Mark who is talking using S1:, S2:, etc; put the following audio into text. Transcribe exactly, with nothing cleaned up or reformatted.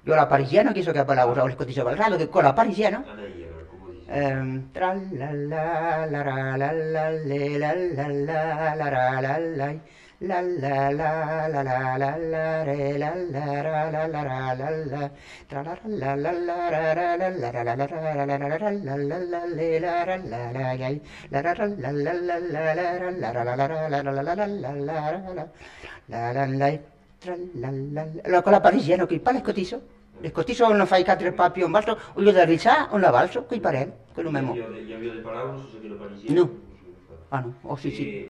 S1: Io la parisiano, che so che poi lavoro, ho scritto parlando, che con la parisiano,
S2: Anaia, come dice?
S1: ehm, tra la la la ra la la le la la la la ra la la la la la la la la la re la la ra la la ra la la tra la la la la ra ra la la ra la la ra la la ra la la la le la ra la la la la ra ra la la la la la ra la ra la la ra la la la la la la la la la la tra la la la con la parisiano che parla scotiso il scotiso non fai cadere proprio un balzo o io da riccia un lavalzo qui parem quello
S2: Io
S1: memo
S2: vi ho, io vi ho le parole, non so se che lo
S1: no
S2: parisiano, non so come fa.
S1: ah no oh sì sì
S2: E